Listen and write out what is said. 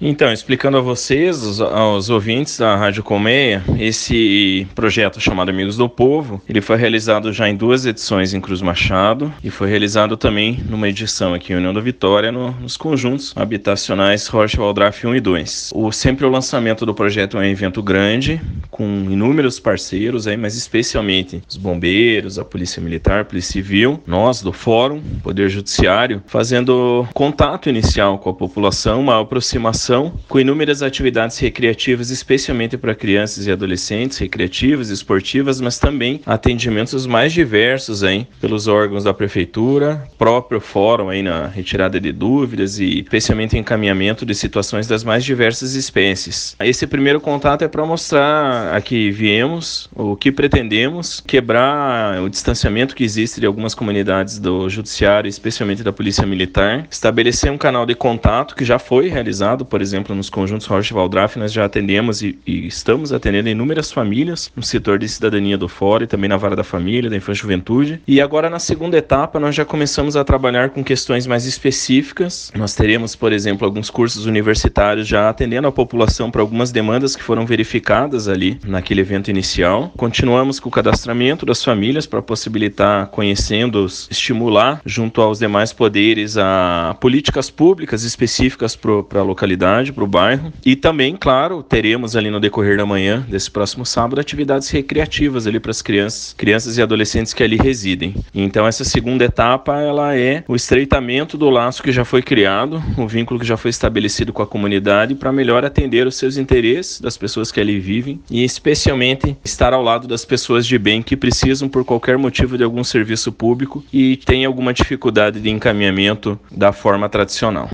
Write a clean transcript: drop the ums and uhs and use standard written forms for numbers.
Então, explicando a vocês, aos ouvintes da Rádio Colmeia, esse projeto chamado Amigos do Povo, ele foi realizado já em 2 edições em Cruz Machado e foi realizado também numa edição aqui em União da Vitória, nos conjuntos habitacionais Rocha Valdrafe 1 e 2. Sempre o lançamento do projeto é um evento grande, com inúmeros parceiros, mas especialmente os bombeiros, a Polícia Militar, a Polícia Civil, nós do Fórum, Poder Judiciário, fazendo contato inicial com a população, uma aproximação com inúmeras atividades recreativas, especialmente para crianças e adolescentes, recreativas, esportivas, mas também atendimentos mais diversos pelos órgãos da Prefeitura, próprio Fórum na retirada de dúvidas e especialmente encaminhamento de situações das mais diversas espécies. Esse primeiro contato é para mostrar a que viemos, o que pretendemos, quebrar o distanciamento que existe de algumas comunidades do Judiciário, especialmente da Polícia Militar, estabelecer um canal de contato que já foi realizado, por exemplo, nos conjuntos Rocha Valdrafe, nós já atendemos e estamos atendendo inúmeras famílias no setor de cidadania do Fórum e também na vara da família, da infância e juventude. E agora, na segunda etapa, nós já começamos a trabalhar com questões mais específicas. Nós teremos, por exemplo, alguns cursos universitários já atendendo a população para algumas demandas que foram verificadas ali naquele evento inicial. Continuamos com o cadastramento das famílias para possibilitar, conhecendo-os, estimular junto aos demais poderes a políticas públicas específicas para a localidade, para o bairro. E também, claro, teremos ali no decorrer da manhã desse próximo sábado atividades recreativas ali para as crianças e adolescentes que ali residem. Então essa segunda etapa, ela é o estreitamento do laço que já foi criado, o vínculo que já foi estabelecido com a comunidade para melhor atender os seus interesses das pessoas que ali vivem e especialmente estar ao lado das pessoas de bem que precisam por qualquer motivo de algum serviço público e têm alguma dificuldade de encaminhamento da forma tradicional.